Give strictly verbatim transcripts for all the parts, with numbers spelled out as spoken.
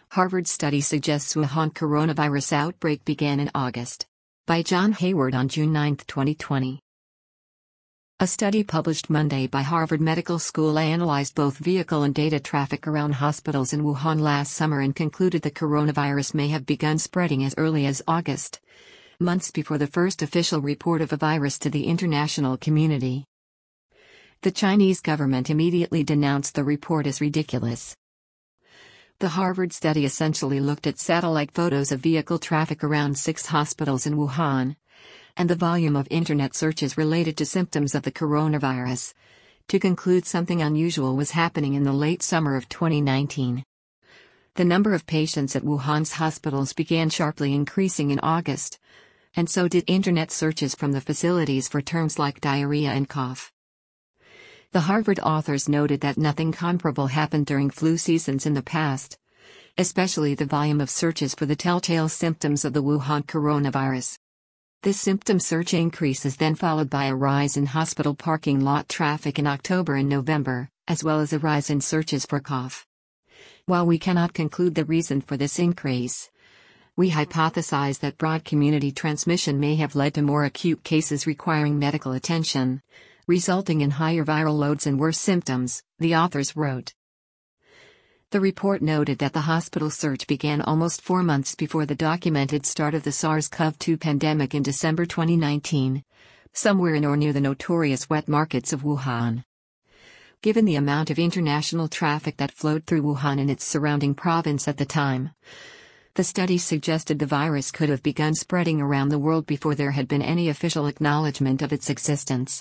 Harvard study suggests Wuhan coronavirus outbreak began in August. By John Hayward on June ninth, twenty twenty. A study published Monday by Harvard Medical School analyzed both vehicle and data traffic around hospitals in Wuhan last summer and concluded the coronavirus may have begun spreading as early as August, months before the first official report of a virus to the international community. The Chinese government immediately denounced the report as ridiculous. The Harvard study essentially looked at satellite photos of vehicle traffic around six hospitals in Wuhan, and the volume of internet searches related to symptoms of the coronavirus, to conclude something unusual was happening in the late summer of twenty nineteen. The number of patients at Wuhan's hospitals began sharply increasing in August, and so did internet searches from the facilities for terms like diarrhea and cough. The Harvard authors noted that nothing comparable happened during flu seasons in the past, especially the volume of searches for the telltale symptoms of the Wuhan coronavirus. This symptom search increase is then followed by a rise in hospital parking lot traffic in October and November, as well as a rise in searches for cough. While we cannot conclude the reason for this increase, we hypothesize that broad community transmission may have led to more acute cases requiring medical attention, resulting in higher viral loads and worse symptoms, the authors wrote. The report noted that the hospital surge began almost four months before the documented start of the SARS CoV two pandemic in December twenty nineteen, somewhere in or near the notorious wet markets of Wuhan. Given the amount of international traffic that flowed through Wuhan and its surrounding province at the time, the study suggested the virus could have begun spreading around the world before there had been any official acknowledgement of its existence.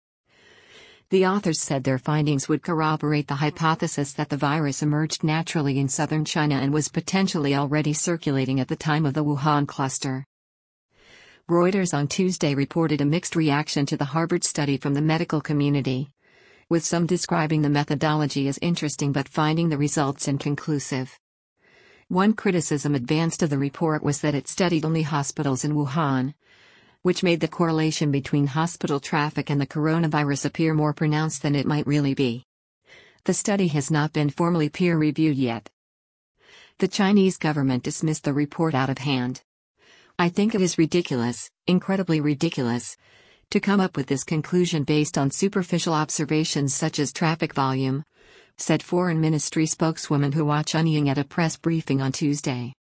The authors said their findings would corroborate the hypothesis that the virus emerged naturally in southern China and was potentially already circulating at the time of the Wuhan cluster. Reuters on Tuesday reported a mixed reaction to the Harvard study from the medical community, with some describing the methodology as interesting but finding the results inconclusive. One criticism advanced of the report was that it studied only hospitals in Wuhan, which made the correlation between hospital traffic and the coronavirus appear more pronounced than it might really be. The study has not been formally peer-reviewed yet. The Chinese government dismissed the report out of hand. "I think it is ridiculous, incredibly ridiculous, to come up with this conclusion based on superficial observations such as traffic volume," said Foreign Ministry spokeswoman Hua Chunying at a press briefing on Tuesday.